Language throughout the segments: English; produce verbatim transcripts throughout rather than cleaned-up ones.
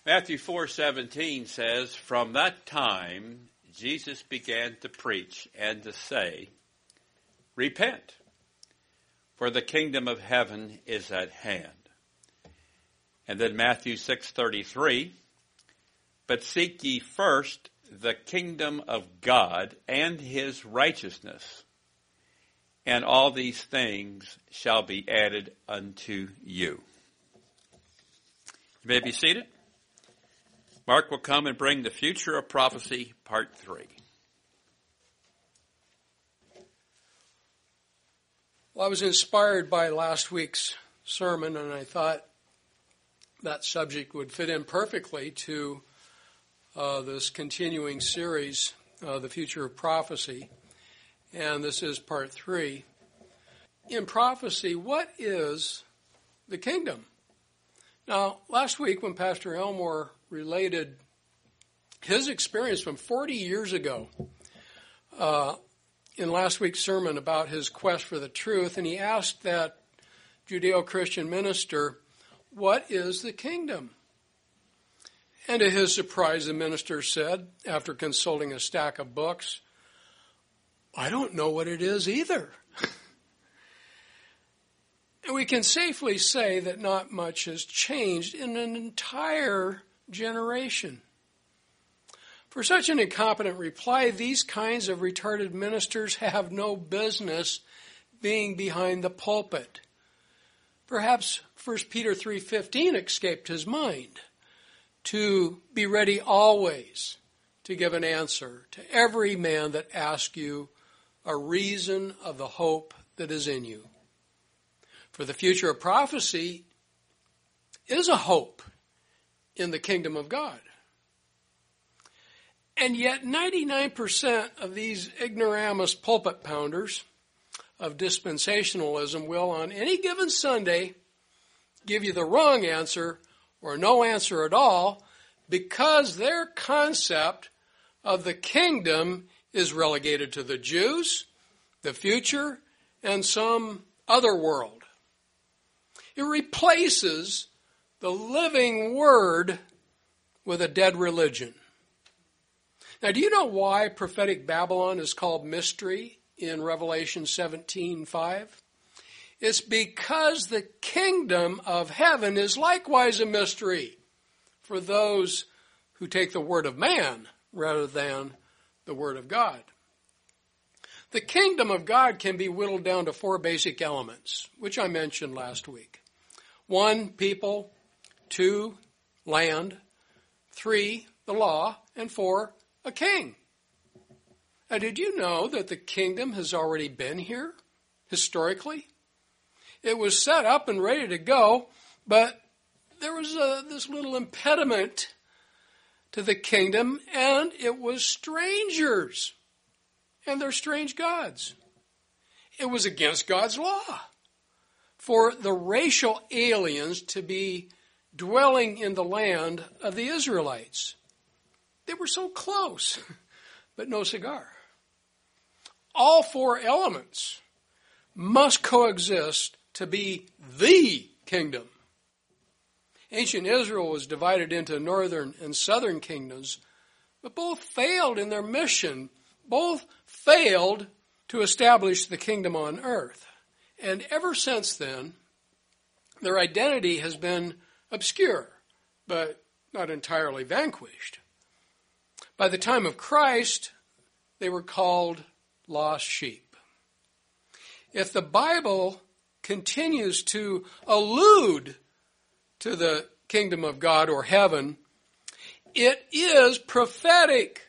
Matthew four seventeen says, "From that time Jesus began to preach and to say, 'Repent, for the kingdom of heaven is at hand.'" And then Matthew six thirty-three, "But seek ye first the kingdom of God and his righteousness, and all these things shall be added unto you." You may be seated. Mark will come and bring the future of prophecy, part three. Well, I was inspired by last week's sermon, and I thought that subject would fit in perfectly to uh, this continuing series, uh, The Future of Prophecy. And this is part three. In prophecy, what is the kingdom? Now, last week when Pastor Elmore related his experience from forty years ago uh, in last week's sermon about his quest for the truth, and he asked that Judeo-Christian minister, "What is the kingdom?" And to his surprise, the minister said, after consulting a stack of books, "I don't know what it is either." And we can safely say that not much has changed in an entire generation. For such an incompetent reply, these kinds of retarded ministers have no business being behind the pulpit. Perhaps First Peter three fifteen escaped his mind. To be ready always to give an answer to every man that asks you a reason of the hope that is in you. For the future of prophecy is a hope in the kingdom of God. And yet ninety-nine percent of these ignoramus pulpit pounders of dispensationalism will on any given Sunday give you the wrong answer or no answer at all because their concept of the kingdom is relegated to the Jews, the future, and some other world. It replaces the living word with a dead religion. Now, do you know why prophetic Babylon is called mystery in Revelation seventeen five? It's because the kingdom of heaven is likewise a mystery for those who take the word of man rather than the word of God. The kingdom of God can be whittled down to four basic elements, which I mentioned last week. One, people. Two, land. Three, the law. And four, a king. Now, did you know that the kingdom has already been here, historically? It was set up and ready to go, but there was a, this little impediment to the kingdom, and it was strangers and their strange gods. It was against God's law for the racial aliens to be dwelling in the land of the Israelites. They were so close, but no cigar. All four elements must coexist to be the kingdom. Ancient Israel was divided into northern and southern kingdoms, but both failed in their mission. Both failed to establish the kingdom on earth. And ever since then, their identity has been obscure, but not entirely vanquished. By the time of Christ, they were called lost sheep. If the Bible continues to allude to the kingdom of God or heaven, it is prophetic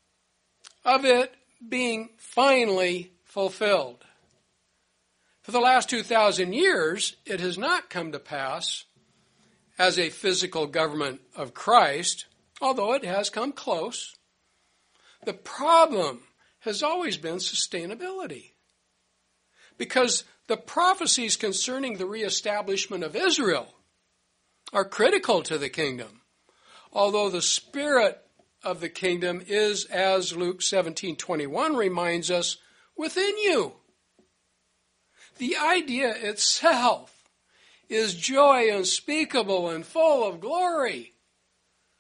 of it being finally fulfilled. For the last two thousand years, it has not come to pass as a physical government of Christ, although it has come close. The problem has always been sustainability. Because the prophecies concerning the reestablishment of Israel are critical to the kingdom, although the spirit of the kingdom is, as Luke seventeen twenty-one reminds us, within you. The idea itself is joy unspeakable and full of glory.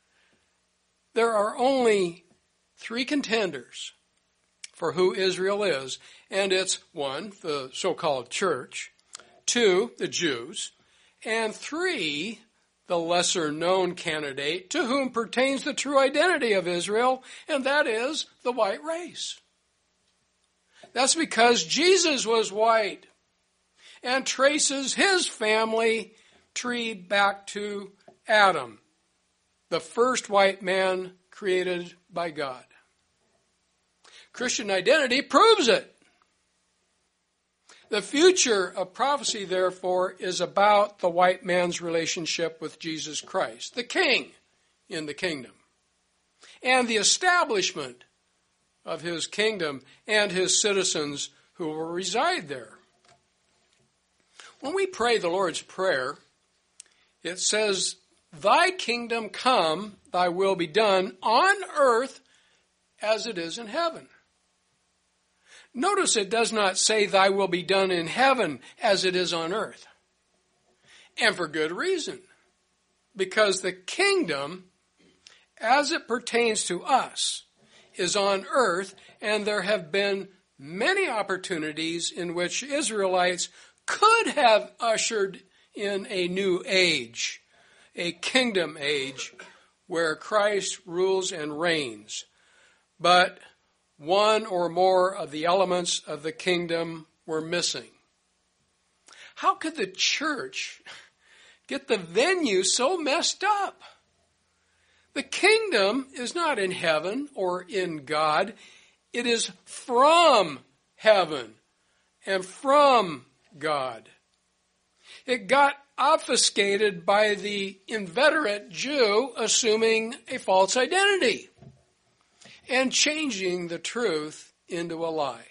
there are only three contenders for who Israel is, and it's one, the so-called church, two, the Jews, and three, the lesser-known candidate to whom pertains the true identity of Israel, and that is the white race. That's because Jesus was white and traces his family tree back to Adam, the first white man created by God. Christian identity proves it. The future of prophecy, therefore, is about the white man's relationship with Jesus Christ, the King in the kingdom, and the establishment of his kingdom and his citizens who will reside there. When we pray the Lord's Prayer, it says, "Thy kingdom come, thy will be done on earth as it is in heaven." Notice it does not say, "Thy will be done in heaven as it is on earth." And for good reason. Because the kingdom, as it pertains to us, is on earth, and there have been many opportunities in which Israelites could have ushered in a new age, a kingdom age, where Christ rules and reigns. But one or more of the elements of the kingdom were missing. How could the church get the venue so messed up? The kingdom is not in heaven or in God. It is from heaven and from God. It got obfuscated by the inveterate Jew assuming a false identity and changing the truth into a lie.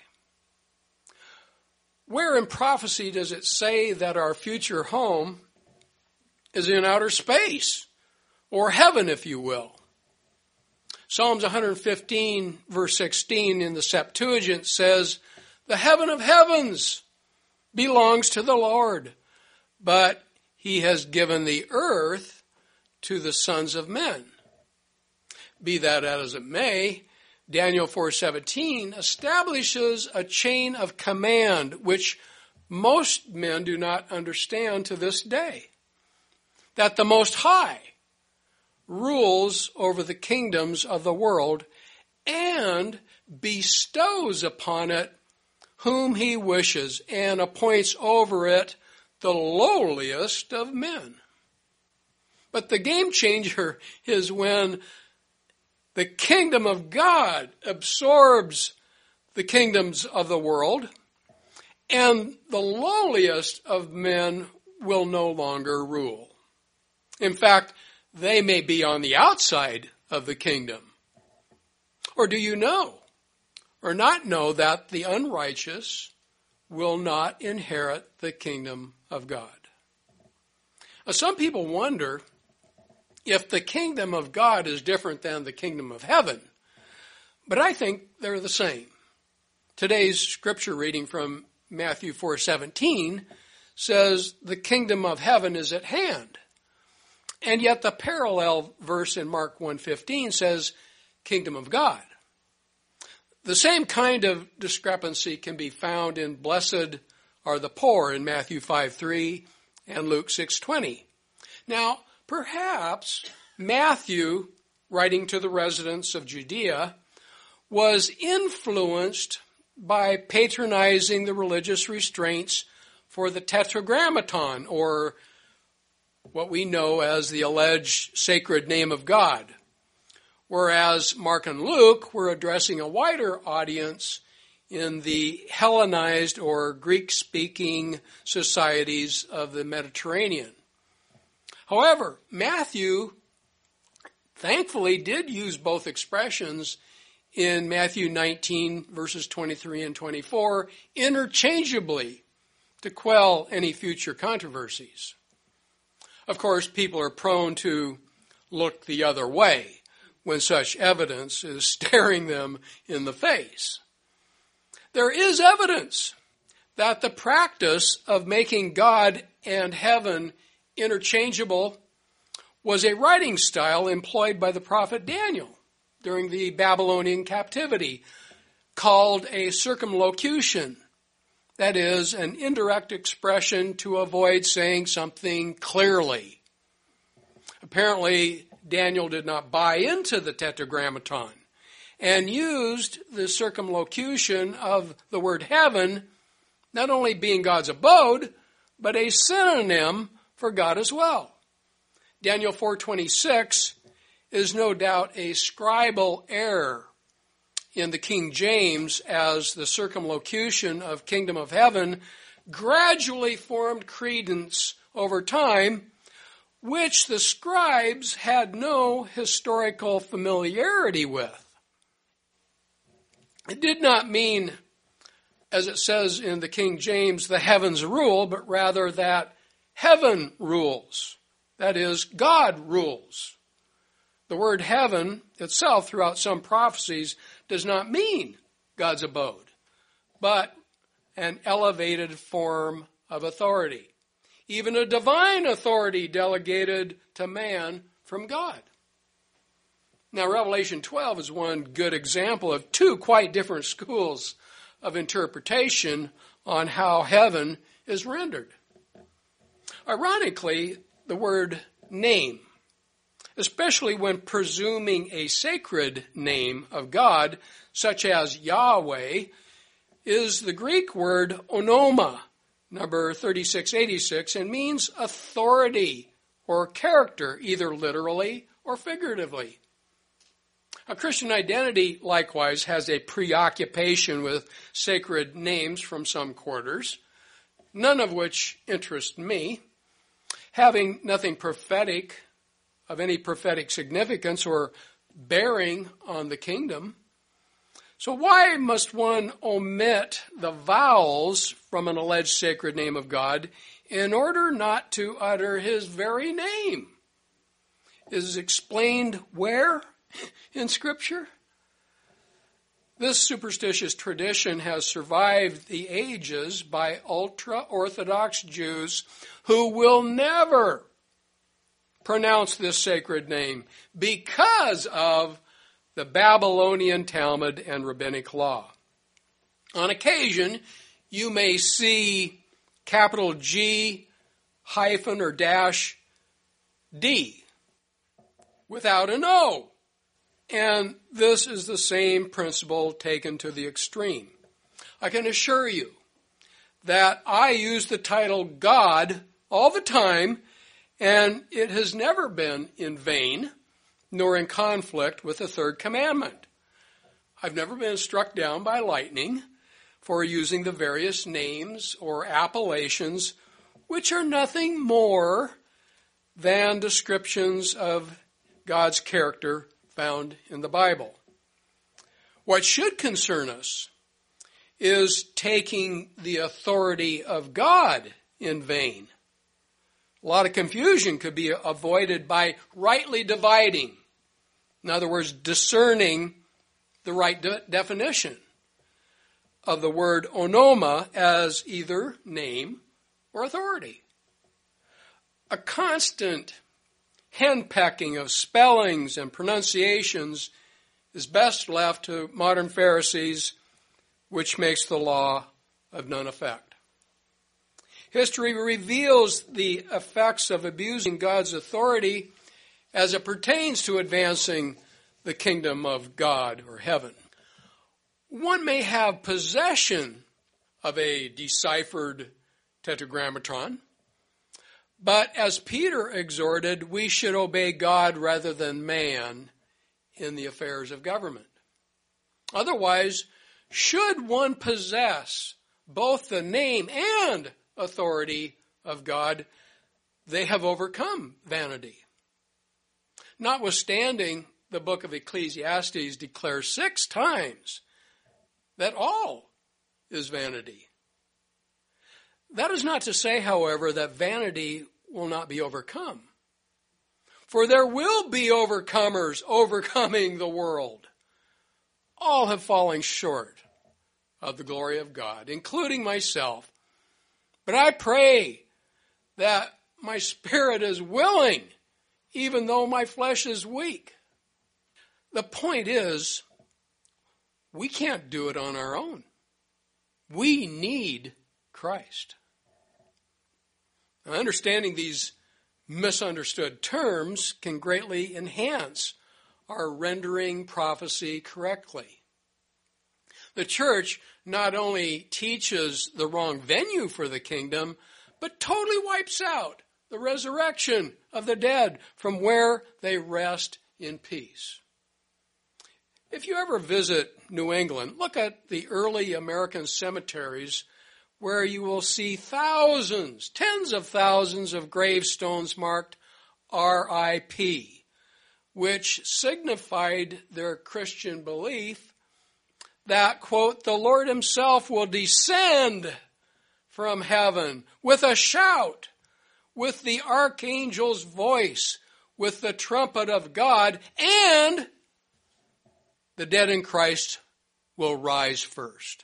Where in prophecy does it say that our future home is in outer space, or heaven, if you will? Psalms one fifteen, verse sixteen in the Septuagint says, "The heaven of heavens belongs to the Lord, but he has given the earth to the sons of men." Be that as it may, Daniel four seventeen establishes a chain of command which most men do not understand to this day. That the Most High rules over the kingdoms of the world and bestows upon it whom he wishes and appoints over it the lowliest of men. But the game changer is when the kingdom of God absorbs the kingdoms of the world, and the lowliest of men will no longer rule. In fact, they may be on the outside of the kingdom. Or do you know, or not know, that the unrighteous will not inherit the kingdom of God? Now, some people wonder if the kingdom of God is different than the kingdom of heaven, but I think they're the same. Today's scripture reading from Matthew four seventeen says the kingdom of heaven is at hand. And yet the parallel verse in Mark one fifteen says kingdom of God. The same kind of discrepancy can be found in blessed are the poor in Matthew five three and Luke six twenty. Now, perhaps Matthew, writing to the residents of Judea, was influenced by patronizing the religious restraints for the Tetragrammaton, or what we know as the alleged sacred name of God, whereas Mark and Luke were addressing a wider audience in the Hellenized or Greek-speaking societies of the Mediterranean. However, Matthew thankfully did use both expressions in Matthew nineteen, verses twenty-three and twenty-four, interchangeably to quell any future controversies. Of course, people are prone to look the other way when such evidence is staring them in the face. There is evidence that the practice of making God and heaven interchangeable was a writing style employed by the prophet Daniel during the Babylonian captivity, called a circumlocution. That is, an indirect expression to avoid saying something clearly. Apparently, Daniel did not buy into the Tetragrammaton and used the circumlocution of the word heaven, not only being God's abode, but a synonym for God as well. Daniel four twenty-six is no doubt a scribal error in the King James, as the circumlocution of kingdom of heaven gradually formed credence over time, which the scribes had no historical familiarity with. It did not mean, as it says in the King James, the heavens rule, but rather that heaven rules. That is, God rules. The word heaven itself, throughout some prophecies, does not mean God's abode, but an elevated form of authority, even a divine authority delegated to man from God. Now, Revelation twelve is one good example of two quite different schools of interpretation on how heaven is rendered. Ironically, the word name, especially when presuming a sacred name of God, such as Yahweh, is the Greek word onoma, number thirty-six eighty-six, and means authority or character, either literally or figuratively. A Christian identity, likewise, has a preoccupation with sacred names from some quarters, none of which interest me. Having nothing prophetic of any prophetic significance or bearing on the kingdom. So why must one omit the vowels from an alleged sacred name of God in order not to utter his very name? Is explained where in Scripture? This superstitious tradition has survived the ages by ultra-Orthodox Jews who will never pronounce this sacred name because of the Babylonian Talmud and rabbinic law. On occasion, you may see capital G hyphen or dash D without an O. And this is the same principle taken to the extreme. I can assure you that I use the title God all the time, and it has never been in vain, nor in conflict with the third commandment. I've never been struck down by lightning for using the various names or appellations, which are nothing more than descriptions of God's character found in the Bible. What should concern us is taking the authority of God in vain. A lot of confusion could be avoided by rightly dividing. In other words, discerning the right de- definition of the word onoma as either name or authority. A constant henpecking of spellings and pronunciations is best left to modern Pharisees, which makes the law of none effect. History reveals the effects of abusing God's authority as it pertains to advancing the kingdom of God or heaven. One may have possession of a deciphered tetragrammaton, but as Peter exhorted, we should obey God rather than man in the affairs of government. Otherwise, should one possess both the name and authority of God, they have overcome vanity. Notwithstanding, the book of Ecclesiastes declares six times that all is vanity. That is not to say, however, that vanity will not be overcome. For there will be overcomers overcoming the world. All have fallen short of the glory of God, including myself. But I pray that my spirit is willing even though my flesh is weak. The point is, we can't do it on our own. We need Christ. Now, understanding these misunderstood terms can greatly enhance our rendering prophecy correctly. The church not only teaches the wrong venue for the kingdom, but totally wipes out the resurrection of the dead from where they rest in peace. If you ever visit New England, look at the early American cemeteries where you will see thousands, tens of thousands of gravestones marked R I P, which signified their Christian belief that, quote, the Lord himself will descend from heaven with a shout, with the archangel's voice, with the trumpet of God, and the dead in Christ will rise first.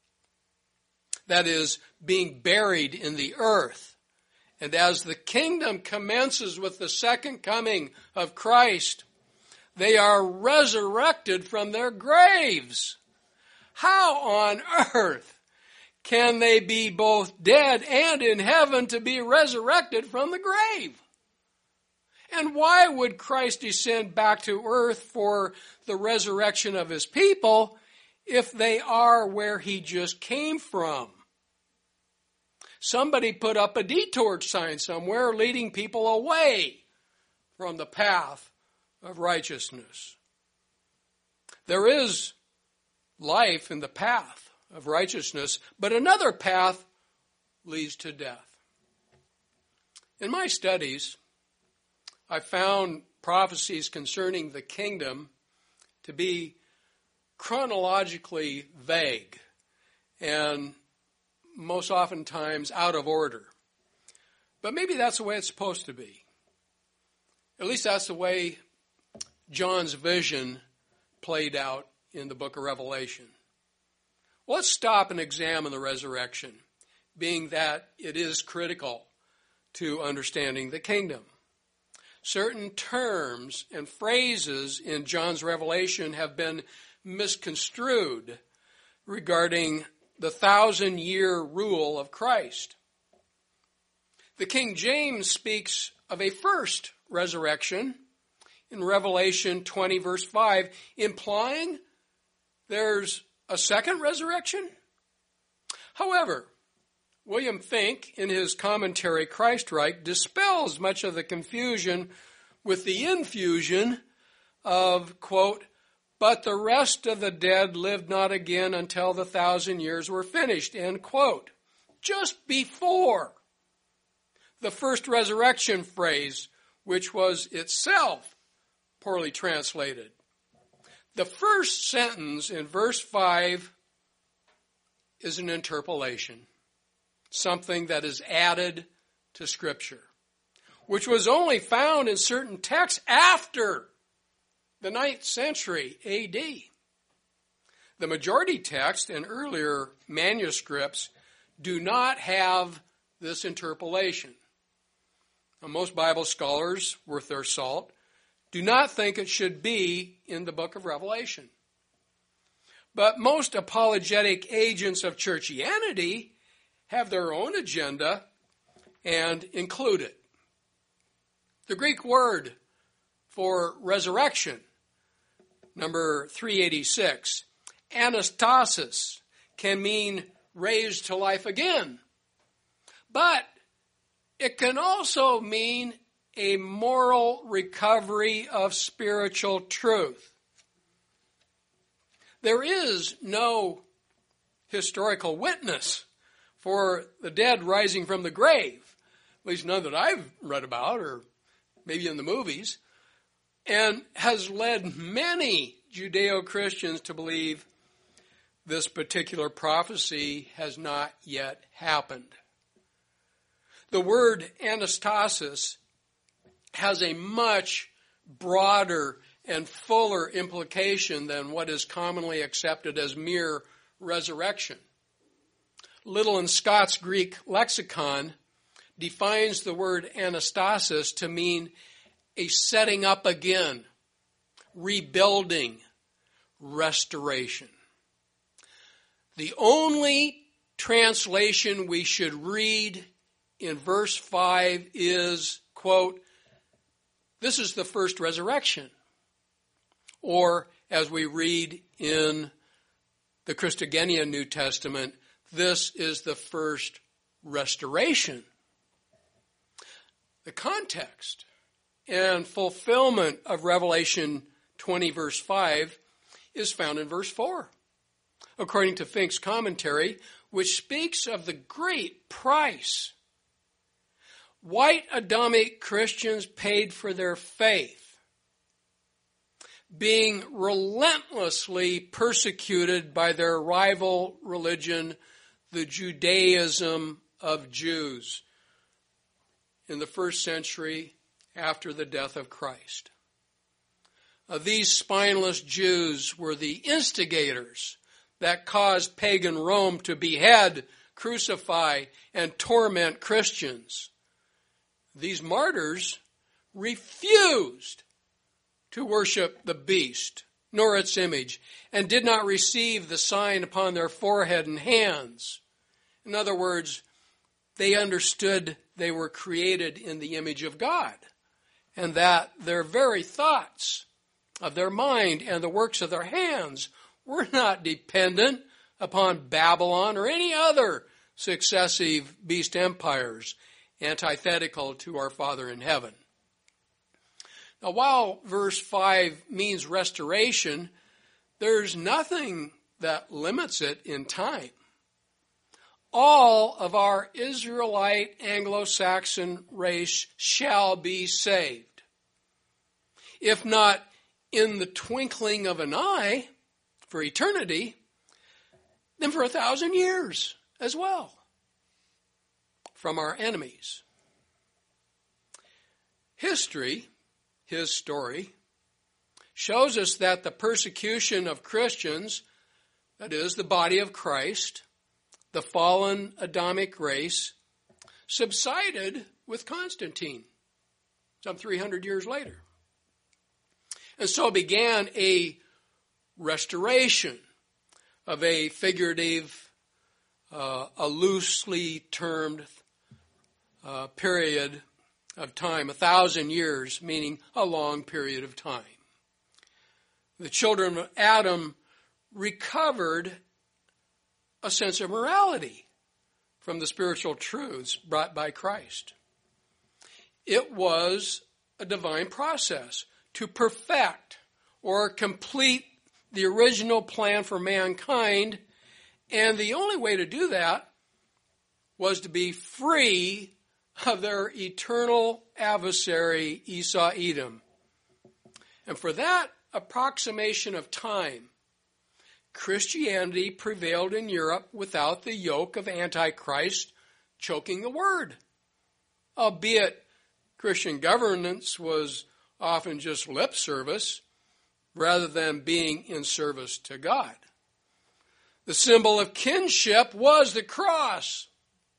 That is, being buried in the earth. And as the kingdom commences with the second coming of Christ, they are resurrected from their graves. How on earth can they be both dead and in heaven to be resurrected from the grave? And why would Christ descend back to earth for the resurrection of his people if they are where he just came from? Somebody put up a detour sign somewhere leading people away from the path of righteousness. There is life in the path of righteousness, but another path leads to death. In my studies, I found prophecies concerning the kingdom to be chronologically vague and most oftentimes out of order. But maybe that's the way it's supposed to be. At least that's the way John's vision played out in the book of Revelation. Well, let's stop and examine the resurrection, being that it is critical to understanding the kingdom. Certain terms and phrases in John's Revelation have been misconstrued regarding the thousand-year rule of Christ. The King James speaks of a first resurrection in Revelation twenty, verse five, implying there's a second resurrection. However, William Finck, in his commentary, Christreich, dispels much of the confusion with the infusion of, quote, but the rest of the dead lived not again until the thousand years were finished, end quote. Just before the first resurrection phrase, which was itself poorly translated. The first sentence in verse five is an interpolation, something that is added to Scripture, which was only found in certain texts after the ninth century A D. The majority text and earlier manuscripts do not have this interpolation. Now, most Bible scholars, worth their salt, do not think it should be in the book of Revelation. But most apologetic agents of churchianity have their own agenda and include it. The Greek word for resurrection, number three eighty-six, anastasis, can mean raised to life again. But it can also mean a moral recovery of spiritual truth. There is no historical witness for the dead rising from the grave, at least none that I've read about, or maybe in the movies, and has led many Judeo-Christians to believe this particular prophecy has not yet happened. The word anastasis has a much broader and fuller implication than what is commonly accepted as mere resurrection. Little and Scott's Greek lexicon defines the word anastasis to mean a setting up again, rebuilding, restoration. The only translation we should read in verse five is, quote, "This is the first resurrection." Or, as we read in the Christogenea New Testament, "This is the first restoration." The context and fulfillment of Revelation twenty, verse five, is found in verse four. According to Fink's commentary, which speaks of the great price white Adamic Christians paid for their faith, being relentlessly persecuted by their rival religion, the Judaism of Jews, in the first century after the death of Christ. Uh, these spineless Jews were the instigators that caused pagan Rome to behead, crucify, and torment Christians. These martyrs refused to worship the beast, nor its image, and did not receive the sign upon their forehead and hands. In other words, they understood they were created in the image of God, and that their very thoughts of their mind and the works of their hands were not dependent upon Babylon or any other successive beast empires antithetical to our Father in heaven. Now, while verse five means restoration, there's nothing that limits it in time. All of our Israelite Anglo-Saxon race shall be saved. If not in the twinkling of an eye for eternity, then for a thousand years as well from our enemies. History, his story, shows us that the persecution of Christians, that is, the body of Christ, the fallen Adamic race, subsided with Constantine some three hundred years later. And so began a restoration of a figurative, uh, a loosely termed uh, period of time, a thousand years, meaning a long period of time. The children of Adam recovered a sense of morality from the spiritual truths brought by Christ. It was a divine process to perfect or complete the original plan for mankind, and the only way to do that was to be free of their eternal adversary, Esau Edom. And for that approximation of time, Christianity prevailed in Europe without the yoke of Antichrist choking the word, albeit Christian governance was often just lip service rather than being in service to God. The symbol of kinship was the cross,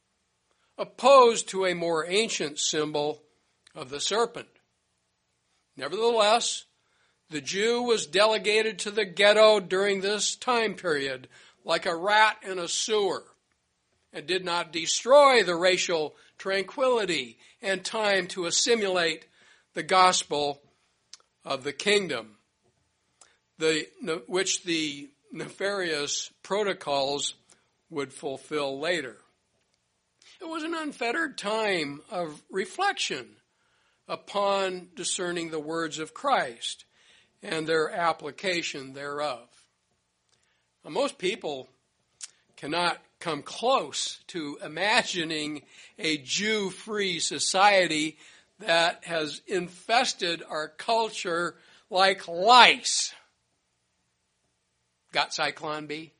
opposed to a more ancient symbol of the serpent. Nevertheless, the Jew was delegated to the ghetto during this time period like a rat in a sewer and did not destroy the racial tranquility and time to assimilate the gospel of the kingdom, the, which the nefarious protocols would fulfill later. It was an unfettered time of reflection upon discerning the words of Christ and their application thereof. Now, most people cannot come close to imagining a Jew-free society that has infested our culture like lice. Got Cyclone B?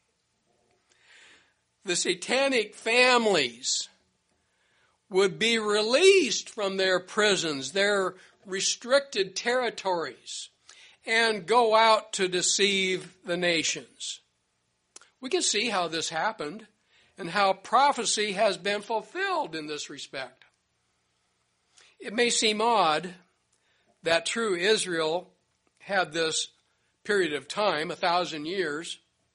The satanic families would be released from their prisons, their restricted territories, and go out to deceive the nations. We can see how this happened and how prophecy has been fulfilled in this respect. It may seem odd that true Israel had this period of time, a thousand years,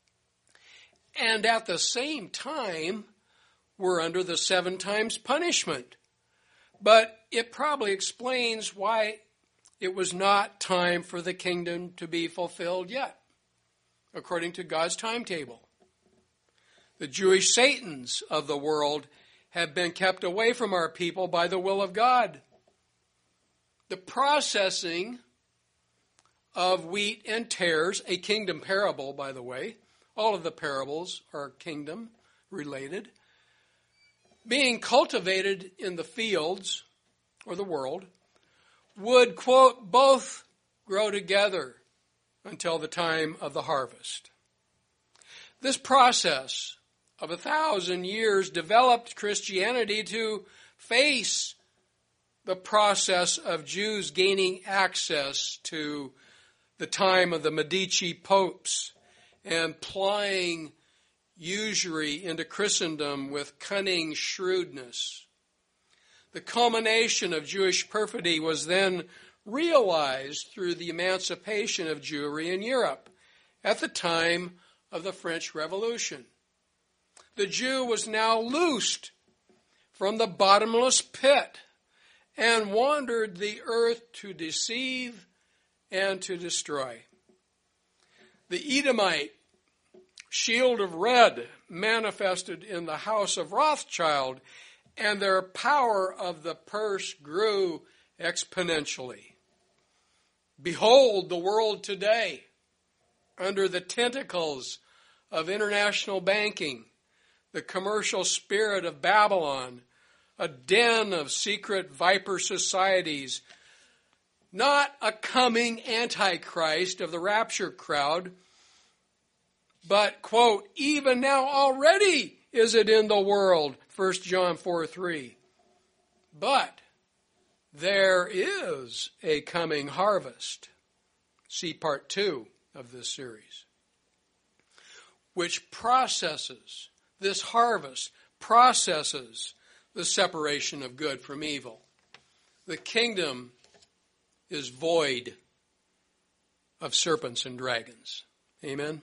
and at the same time were under the seven times punishment. But it probably explains why it was not time for the kingdom to be fulfilled yet, according to God's timetable. The Jewish Satans of the world have been kept away from our people by the will of God. The processing of wheat and tares, a kingdom parable, by the way. All of the parables are kingdom related. Being cultivated in the fields, or the world, would, quote, both grow together until the time of the harvest. This process of a thousand years developed Christianity to face the process of Jews gaining access to the time of the Medici popes and plying usury into Christendom with cunning shrewdness. The culmination of Jewish perfidy was then realized through the emancipation of Jewry in Europe at the time of the French Revolution. The Jew was now loosed from the bottomless pit and wandered the earth to deceive and to destroy. The Edomite shield of red manifested in the house of Rothschild, and their power of the purse grew exponentially. Behold the world today under the tentacles of international banking, the commercial spirit of Babylon, a den of secret viper societies, not a coming antichrist of the rapture crowd, but, quote, even now already is it in the world, First John four three. But there is a coming harvest. See part two of this series. Which processes, this harvest processes the separation of good from evil. The kingdom is void of serpents and dragons. Amen?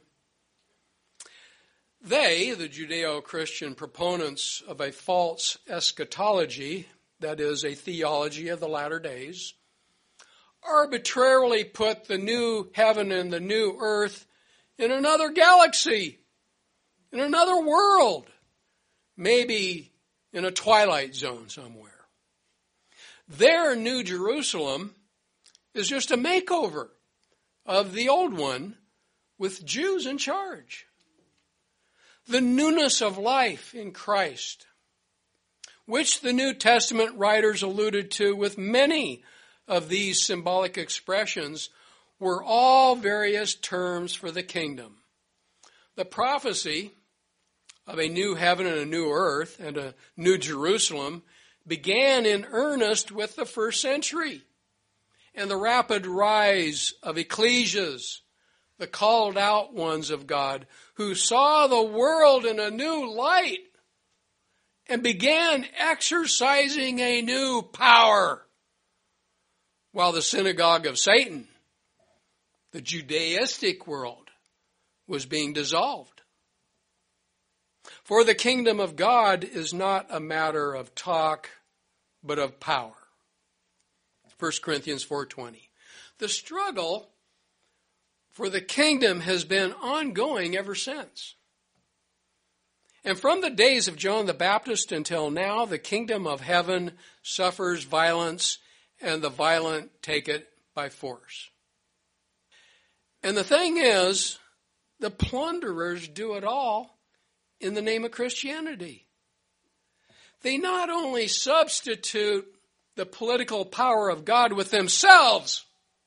They, the Judeo-Christian proponents of a false eschatology, that is, a theology of the latter days, arbitrarily put the new heaven and the new earth in another galaxy, in another world, maybe in a twilight zone somewhere. Their New Jerusalem is just a makeover of the old one with Jews in charge. The newness of life in Christ, which the New Testament writers alluded to with many of these symbolic expressions, were all various terms for the kingdom. The prophecy of a new heaven and a new earth and a new Jerusalem began in earnest with the first century and the rapid rise of ecclesias, the called out ones of God, who saw the world in a new light and began exercising a new power, while the synagogue of Satan, the Judaistic world, was being dissolved. For the kingdom of God is not a matter of talk, but of power. First Corinthians four twenty. The struggle for the kingdom has been ongoing ever since. And from the days of John the Baptist until now, the kingdom of heaven suffers violence, and the violent take it by force. And the thing is, the plunderers do it all in the name of Christianity. They not only substitute the political power of God with themselves,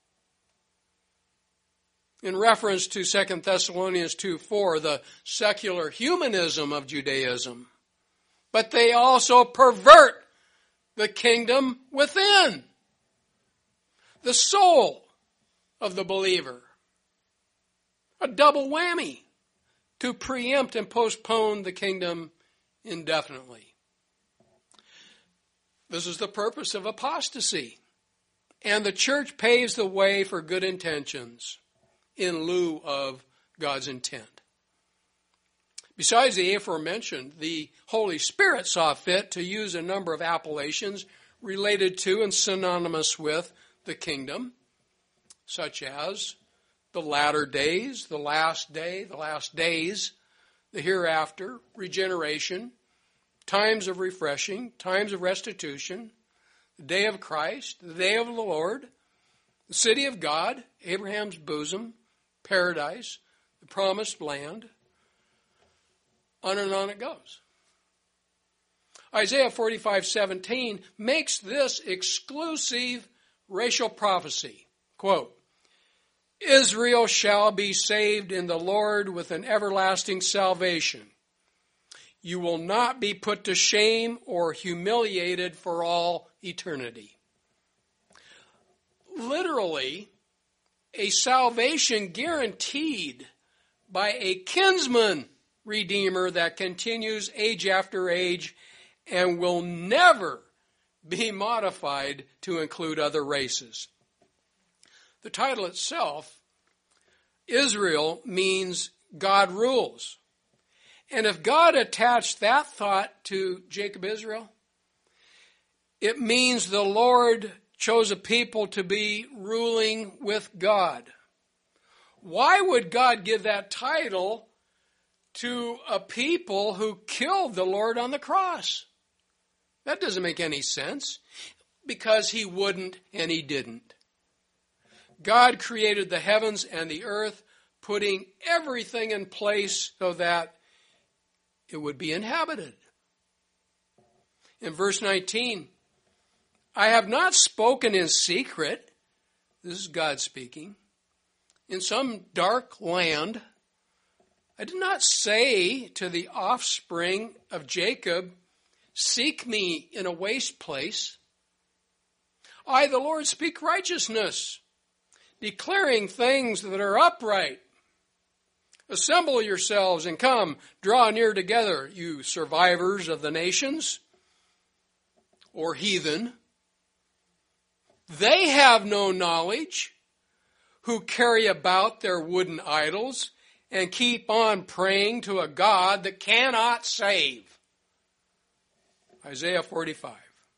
in reference to Second Thessalonians two four, the secular humanism of Judaism, but they also pervert the kingdom within, the soul of the believer. A double whammy to preempt and postpone the kingdom indefinitely. This is the purpose of apostasy. and the church paves the way for good intentions in lieu of God's intent. Besides the aforementioned, the Holy Spirit saw fit to use a number of appellations related to and synonymous with the kingdom, such as the latter days, the last day, the last days, the hereafter, regeneration, times of refreshing, times of restitution, the day of Christ, the day of the Lord, the city of God, Abraham's bosom, paradise, the promised land. On and on it goes. Isaiah forty-five seventeen makes this exclusive racial prophecy. Quote, Israel shall be saved in the Lord with an everlasting salvation. You will not be put to shame or humiliated for all eternity. Literally, a salvation guaranteed by a kinsman redeemer that continues age after age and will never be modified to include other races. The title itself, Israel, means God rules. And if God attached that thought to Jacob Israel, it means the Lord chose a people to be ruling with God. Why would God give that title to a people who killed the Lord on the cross? That doesn't make any sense, because he wouldn't and he didn't. God created the heavens and the earth, putting everything in place so that it would be inhabited. In verse nineteen, I have not spoken in secret, this is God speaking, in some dark land. I did not say to the offspring of Jacob, seek me in a waste place. I, the Lord, speak righteousness, declaring things that are upright. Assemble yourselves and come, draw near together, you survivors of the nations, or heathen. They have no knowledge, who carry about their wooden idols and keep on praying to a God that cannot save. Isaiah forty-five.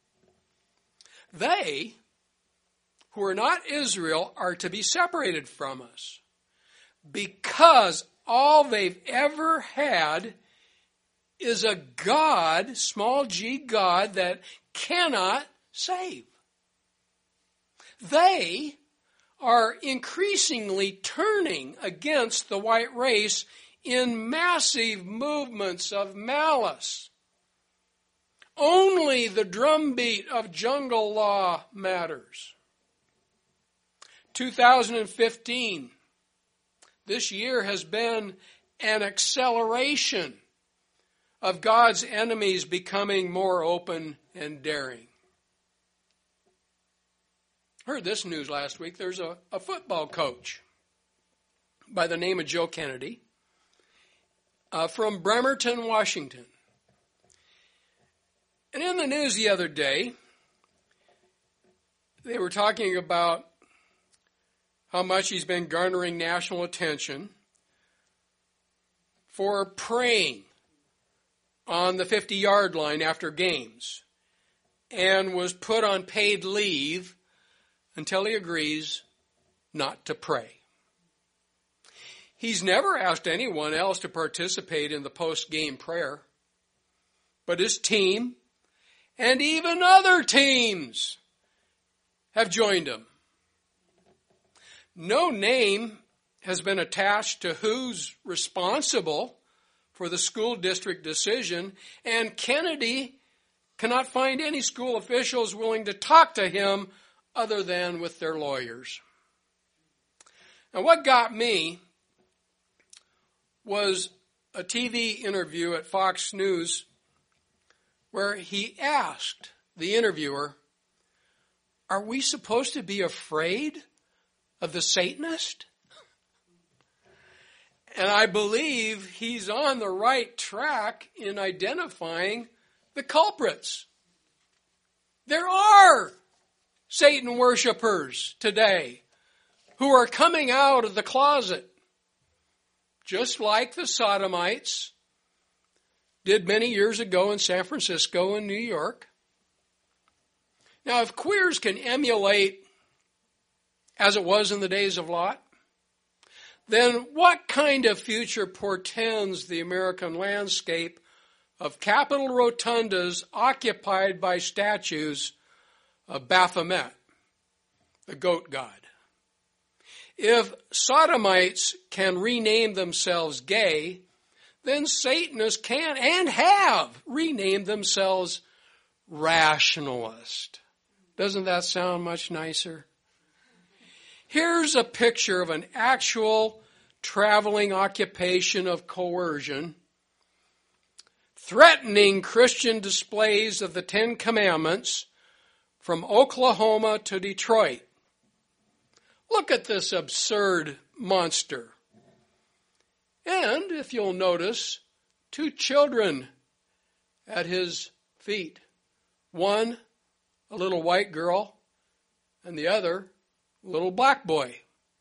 They, who are not Israel, are to be separated from us, because all they've ever had is a God, small g God, that cannot save. They are increasingly turning against the white race in massive movements of malice. Only the drumbeat of jungle law matters. two thousand fifteen, this year has been an acceleration of God's enemies becoming more open and daring. Heard this news last week. There's a, a football coach by the name of Joe Kennedy uh, from Bremerton, Washington. And in the news the other day, they were talking about how much he's been garnering national attention for praying on the fifty-yard line after games and was put on paid leave until he agrees not to pray. He's never asked anyone else to participate in the post-game prayer, but his team and even other teams have joined him. No name has been attached to who's responsible for the school district decision, and Kennedy cannot find any school officials willing to talk to him other than with their lawyers. Now, what got me was a T V interview at Fox News where he asked the interviewer, are we supposed to be afraid of the Satanist? And I believe he's on the right track in identifying the culprits. There are Satan worshipers today who are coming out of the closet, just like the Sodomites did many years ago in San Francisco and New York. Now, if queers can emulate as it was in the days of Lot, then what kind of future portends the American landscape of Capitol rotundas occupied by statues of Baphomet, the goat god? If Sodomites can rename themselves gay, then Satanists can and have renamed themselves rationalist. Doesn't that sound much nicer? Here's a picture of an actual traveling occupation of coercion, threatening Christian displays of the Ten Commandments from Oklahoma to Detroit. Look at this absurd monster. And, if you'll notice, two children at his feet. One, a little white girl, and the other, a little black boy.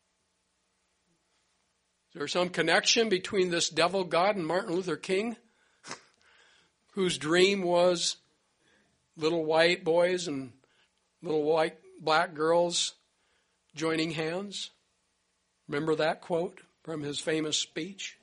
Is there some connection between this devil god and Martin Luther King, whose dream was little white boys and little white black girls joining hands? Remember that quote from his famous speech?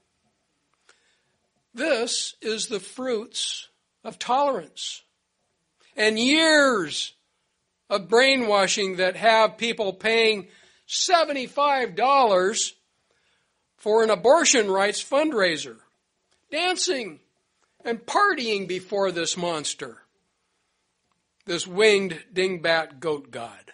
This is the fruits of tolerance and years of brainwashing that have people paying seventy-five dollars for an abortion rights fundraiser, dancing and partying before this monster, this winged dingbat goat god.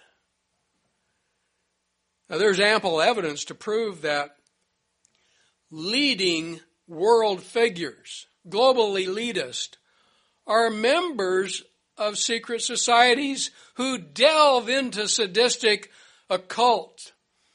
Now, there's ample evidence to prove that leading world figures, global elitists, are members of secret societies who delve into sadistic occult,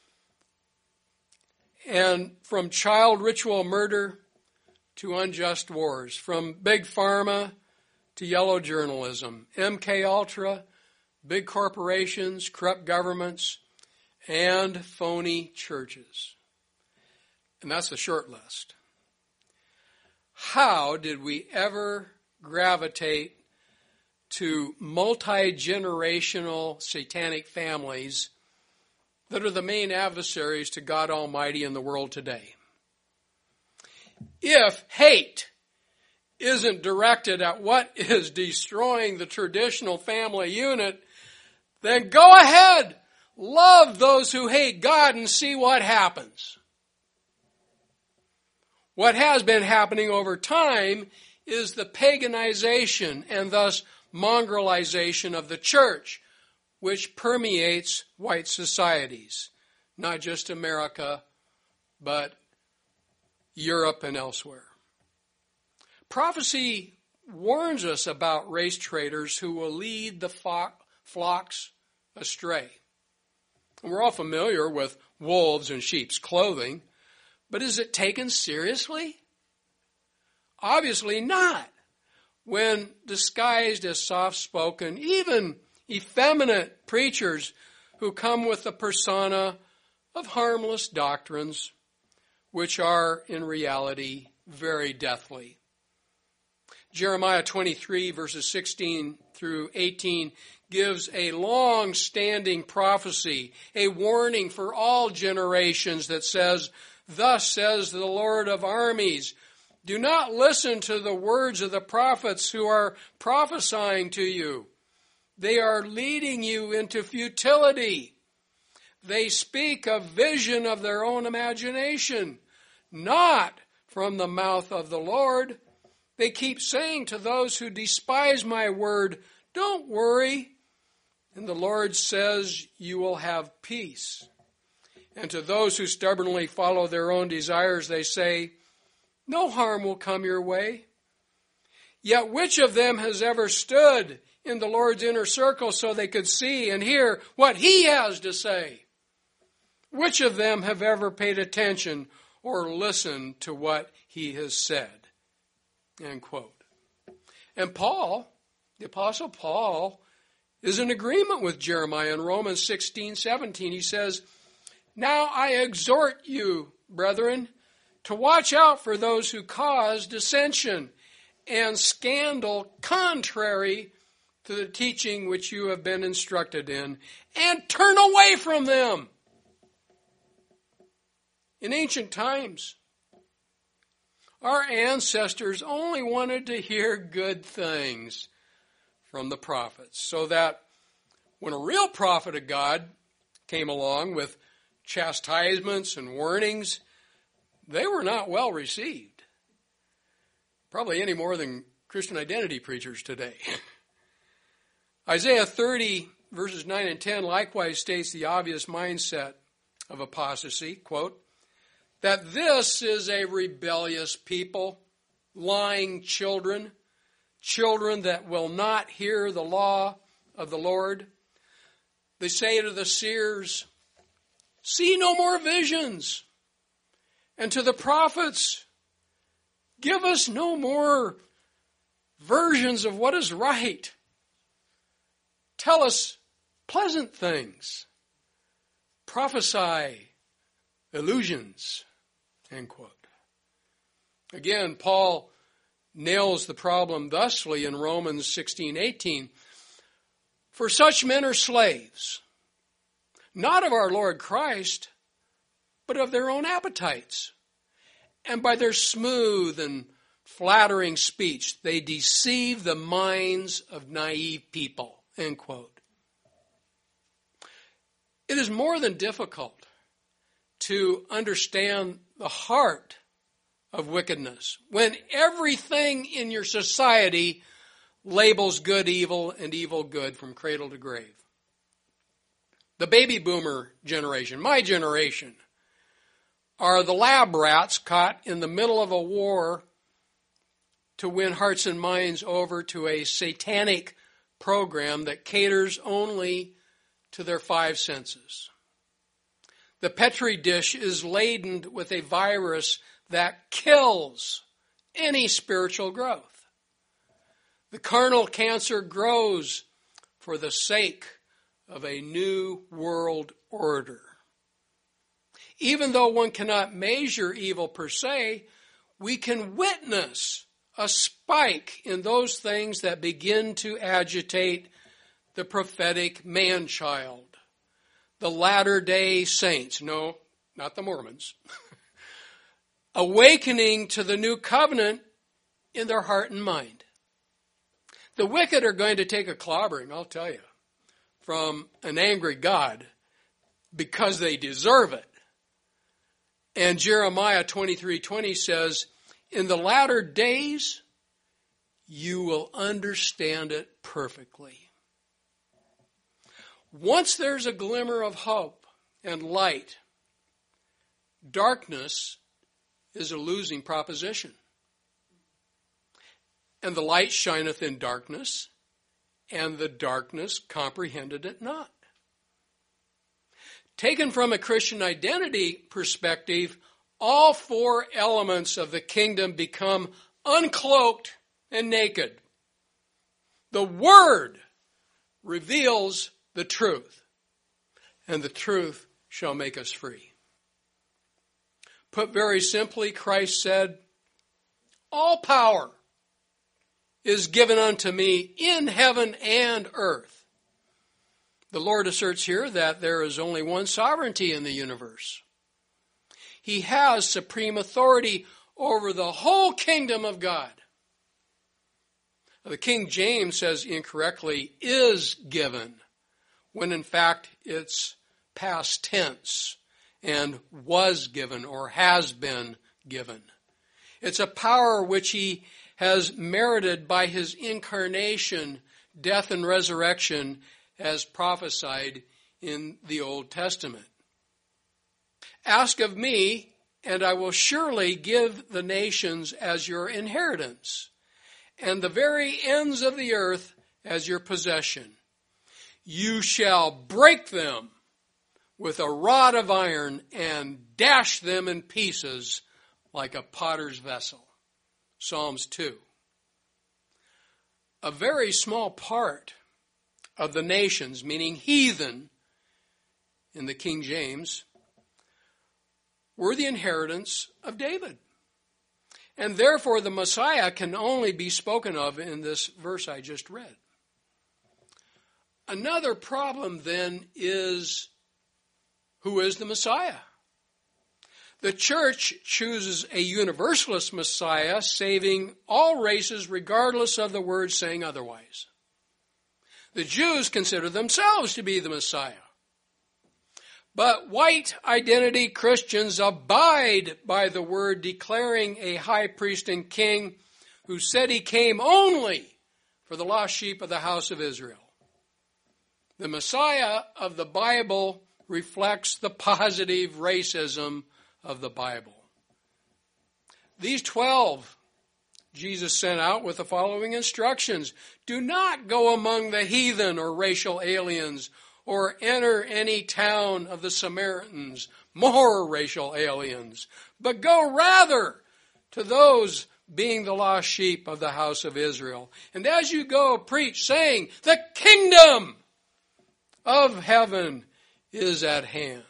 and from child ritual murder to unjust wars, from big pharma to yellow journalism, M K Ultra, big corporations, corrupt governments, and phony churches. And that's the short list. How did we ever gravitate to multi-generational satanic families that are the main adversaries to God Almighty in the world today? If hate isn't directed at what is destroying the traditional family unit, then go ahead, love those who hate God and see what happens. What has been happening over time is the paganization and thus mongrelization of the church, which permeates white societies, not just America, but Europe and elsewhere. Prophecy warns us about race traders who will lead the flocks astray. And we're all familiar with wolves in sheep's clothing, but is it taken seriously? Obviously not. When disguised as soft-spoken, even effeminate preachers who come with the persona of harmless doctrines, which are in reality very deathly. Jeremiah twenty-three, verses sixteen through eighteen, gives a long-standing prophecy, a warning for all generations that says, "Thus says the Lord of armies, do not listen to the words of the prophets who are prophesying to you. They are leading you into futility. They speak a vision of their own imagination, not from the mouth of the Lord. They keep saying to those who despise my word, don't worry. And the Lord says, you will have peace. And to those who stubbornly follow their own desires, they say, no harm will come your way. Yet which of them has ever stood in the Lord's inner circle so they could see and hear what he has to say? Which of them have ever paid attention or listened to what he has said?" End quote. And Paul, the Apostle Paul, is in agreement with Jeremiah in Romans sixteen seventeen. He says, "Now I exhort you, brethren, to watch out for those who cause dissension and scandal contrary to the teaching which you have been instructed in, and turn away from them." In ancient times, our ancestors only wanted to hear good things from the prophets, so that when a real prophet of God came along with chastisements and warnings, they were not well received. Probably any more than Christian identity preachers today. Isaiah thirty, verses nine and ten, likewise states the obvious mindset of apostasy, quote, "that this is a rebellious people, lying children, children that will not hear the law of the Lord. They say to the seers, 'See no more visions,' and to the prophets, 'Give us no more versions of what is right. Tell us pleasant things. Prophesy illusions.'" End quote. Again, Paul nails the problem thusly in Romans sixteen eighteen. "For such men are slaves, not of our Lord Christ, but of their own appetites. And by their smooth and flattering speech, they deceive the minds of naive people." End quote. It is more than difficult to understand the heart of wickedness when everything in your society labels good evil and evil good from cradle to grave. The baby boomer generation, my generation, are the lab rats caught in the middle of a war to win hearts and minds over to a satanic program that caters only to their five senses. The Petri dish is laden with a virus that kills any spiritual growth. The carnal cancer grows for the sake of a new world order. Even though one cannot measure evil per se, we can witness a spike in those things that begin to agitate the prophetic man-child, the latter-day saints, no, not the Mormons, awakening to the new covenant in their heart and mind. The wicked are going to take a clobbering, I'll tell you, from an angry God because they deserve it. And Jeremiah twenty-three twenty says, "In the latter days, you will understand it perfectly." Once there's a glimmer of hope and light, darkness is a losing proposition. "And the light shineth in darkness, and the darkness comprehended it not." Taken from a Christian identity perspective, all four elements of the kingdom become uncloaked and naked. The Word reveals the truth, and the truth shall make us free. Put very simply, Christ said, "All power is given unto me in heaven and earth." The Lord asserts here that there is only one sovereignty in the universe. He has supreme authority over the whole kingdom of God. The King James says incorrectly, "is given," when in fact it's past tense and was given or has been given. It's a power which he has merited by his incarnation, death, and resurrection as prophesied in the Old Testament. "Ask of me, and I will surely give the nations as your inheritance, and the very ends of the earth as your possession. You shall break them with a rod of iron and dash them in pieces like a potter's vessel." Psalms two. A very small part of the nations, meaning heathen in the King James, were the inheritance of David. And therefore the Messiah can only be spoken of in this verse I just read. Another problem then is, who is the Messiah? The church chooses a universalist Messiah, saving all races regardless of the word saying otherwise. The Jews consider themselves to be the Messiah. But white identity Christians abide by the word, declaring a high priest and king who said he came only for the lost sheep of the house of Israel. The Messiah of the Bible reflects the positive racism of the Bible. These twelve Jesus sent out with the following instructions. Do not go among the heathen or racial aliens, or enter any town of the Samaritans, more racial aliens, but go rather to those being the lost sheep of the house of Israel. And as you go, preach, saying, the kingdom of heaven is at hand.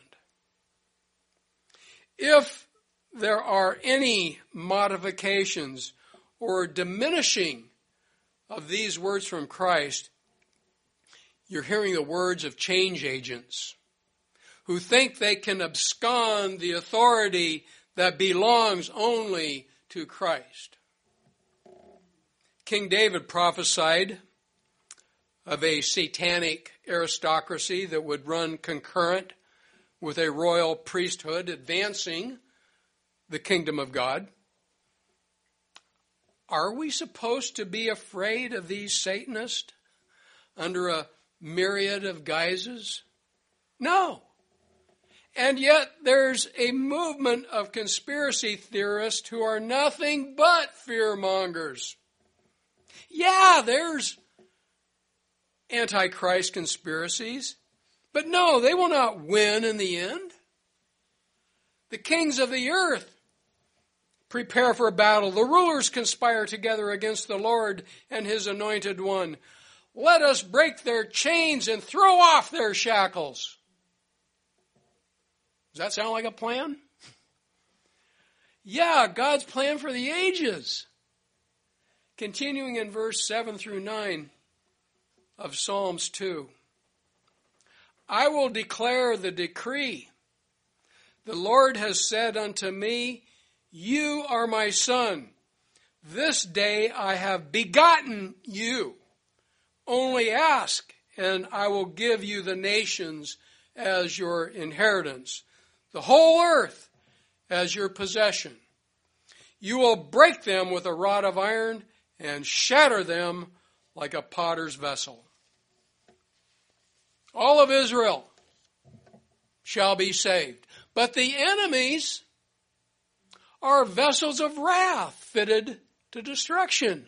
If there are any modifications or diminishing of these words from Christ, you're hearing the words of change agents who think they can abscond the authority that belongs only to Christ. King David prophesied of a satanic aristocracy that would run concurrent with a royal priesthood advancing the kingdom of God. Are we supposed to be afraid of these Satanists under a myriad of guises? No. And yet there's a movement of conspiracy theorists who are nothing but fear-mongers. Yeah, there's Antichrist conspiracies, but no, they will not win in the end. The kings of the earth prepare for battle. The rulers conspire together against the Lord and his anointed one. Let us break their chains and throw off their shackles. Does that sound like a plan? Yeah, God's plan for the ages. Continuing in verse seven through nine of Psalms two. I will declare the decree. The Lord has said unto me, you are my son. This day I have begotten you. Only ask, and I will give you the nations as your inheritance, the whole earth as your possession. You will break them with a rod of iron and shatter them like a potter's vessel. All of Israel shall be saved. But the enemies are vessels of wrath fitted to destruction.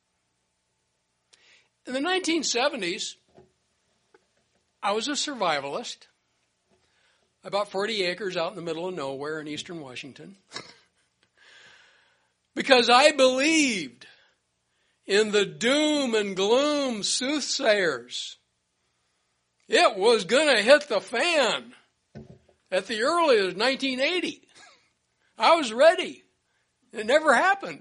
In the nineteen seventies, I was a survivalist. I bought forty acres out in the middle of nowhere in eastern Washington. Because I believed in the doom and gloom soothsayers. It was going to hit the fan at the earliest nineteen eighty. I was ready. It never happened.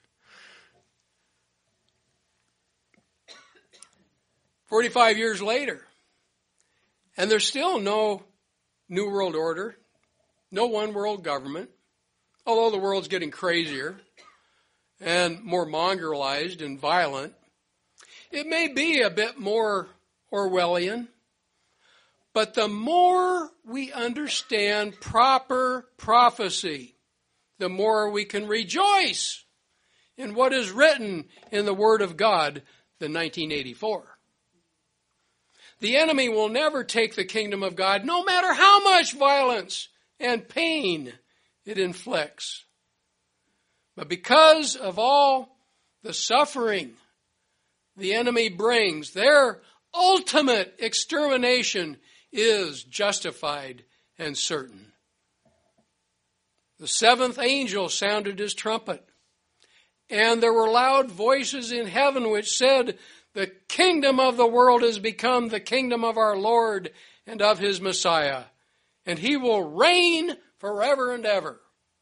Forty-five years later, and there's still no New World Order, no one world government, although the world's getting crazier and more mongrelized and violent. It may be a bit more Orwellian, but the more we understand proper prophecy, the more we can rejoice in what is written in the Word of God than nineteen eighty-four. The enemy will never take the kingdom of God, no matter how much violence and pain it inflicts. But because of all the suffering the enemy brings, their ultimate extermination is justified and certain. The seventh angel sounded his trumpet, and there were loud voices in heaven which said, The kingdom of the world has become the kingdom of our Lord and of his Messiah, and he will reign forever and ever.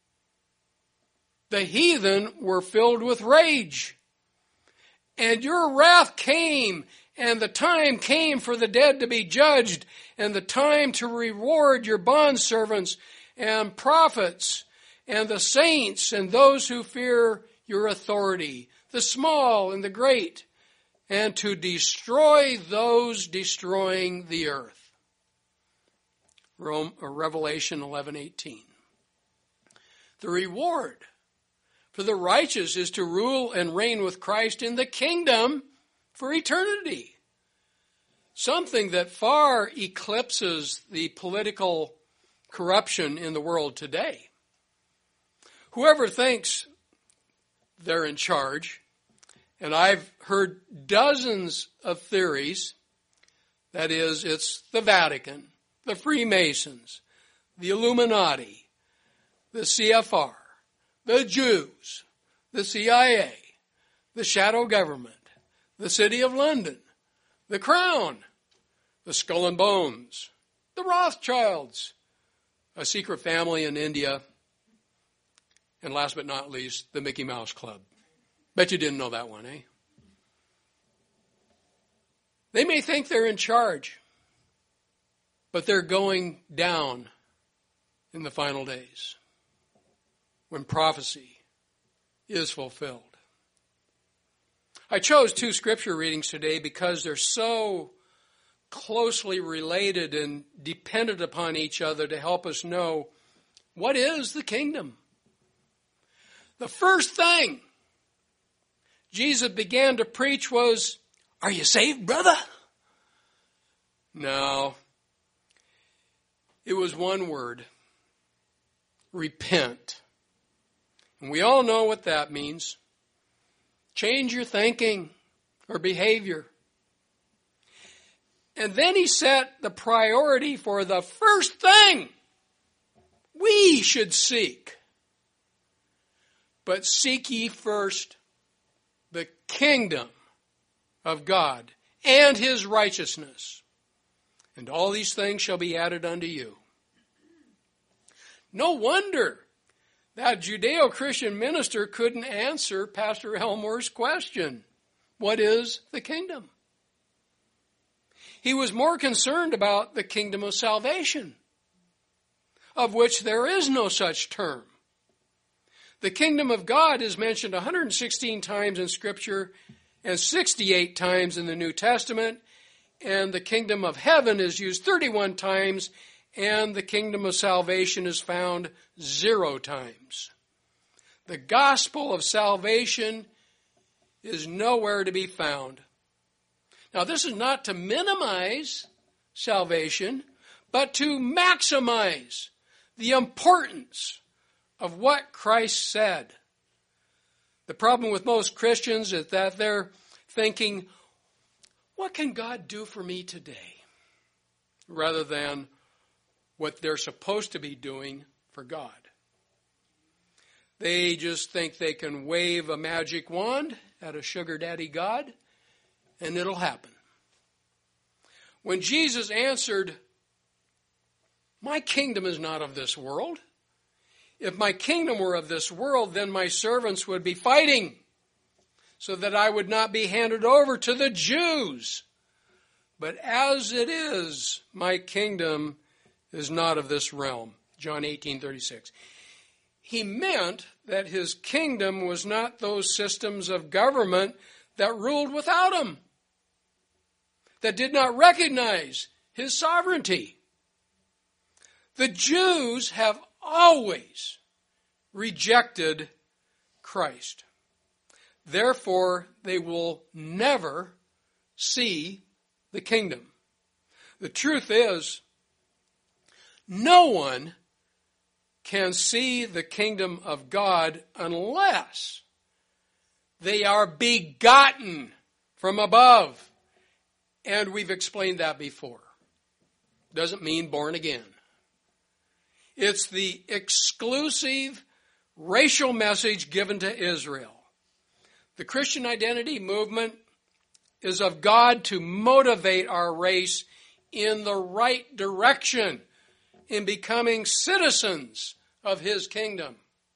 The heathen were filled with rage, and your wrath came, and the time came for the dead to be judged, and the time to reward your bondservants and prophets and the saints and those who fear your authority, the small and the great, and to destroy those destroying the earth. Rome, or Revelation eleven eighteen. The reward for the righteous is to rule and reign with Christ in the kingdom for eternity. Something that far eclipses the political corruption in the world today. Whoever thinks they're in charge, and I've heard dozens of theories, that is, it's the Vatican, the Freemasons, the Illuminati, the C F R, the Jews, the C I A, the shadow government, the City of London, the Crown, the Skull and Bones, the Rothschilds, a secret family in India, and last but not least, the Mickey Mouse Club. Bet you didn't know that one, eh? They may think they're in charge, but they're going down in the final days when prophecy is fulfilled. I chose two scripture readings today because they're so closely related and dependent upon each other to help us know what is the kingdom. The first thing Jesus began to preach was, "Are you saved, brother?" No. It was one word: repent. And we all know what that means. Change your thinking or behavior. And then he set the priority for the first thing we should seek. But seek ye first the kingdom of God and his righteousness, and all these things shall be added unto you. No wonder that Judeo-Christian minister couldn't answer Pastor Elmore's question, what is the kingdom? He was more concerned about the kingdom of salvation, of which there is no such term. The kingdom of God is mentioned one hundred sixteen times in Scripture and sixty-eight times in the New Testament, and the kingdom of heaven is used thirty-one times, and the kingdom of salvation is found zero times. The gospel of salvation is nowhere to be found. Now, this is not to minimize salvation, but to maximize the importance of what Christ said. The problem with most Christians is that they're thinking, what can God do for me today? Rather than what they're supposed to be doing for God. They just think they can wave a magic wand at a sugar daddy God, and it'll happen. When Jesus answered, "My kingdom is not of this world. If my kingdom were of this world, then my servants would be fighting so that I would not be handed over to the Jews. But as it is, my kingdom is not of this realm." John eighteen thirty-six. He meant that his kingdom was not those systems of government that ruled without him, that did not recognize his sovereignty. The Jews have always rejected Christ. Therefore, they will never see the kingdom. The truth is, no one can see the kingdom of God unless they are begotten from above. And we've explained that before. Doesn't mean born again. It's the exclusive racial message given to Israel. The Christian identity movement is of God to motivate our race in the right direction in becoming citizens of His kingdom.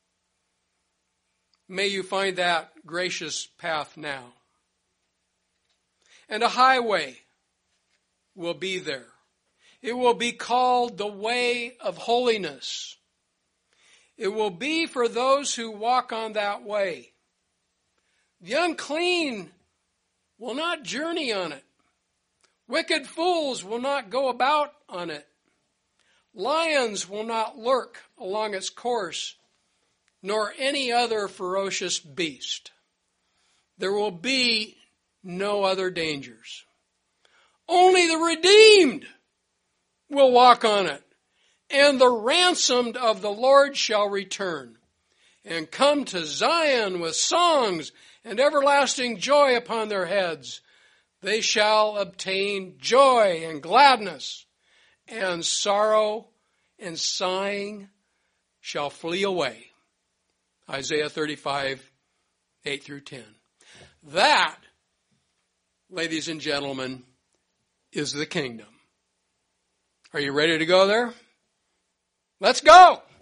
May you find that gracious path now. And a highway will be there. It will be called the way of holiness. It will be for those who walk on that way. The unclean will not journey on it. Wicked fools will not go about on it. Lions will not lurk along its course, nor any other ferocious beast. There will be no other dangers. Only the redeemed will walk on it, and the ransomed of the Lord shall return, and come to Zion with songs and everlasting joy upon their heads. They shall obtain joy and gladness, and sorrow and sighing shall flee away. Isaiah thirty-five, eight through ten. That, ladies and gentlemen, is the kingdom. Are you ready to go there? Let's go!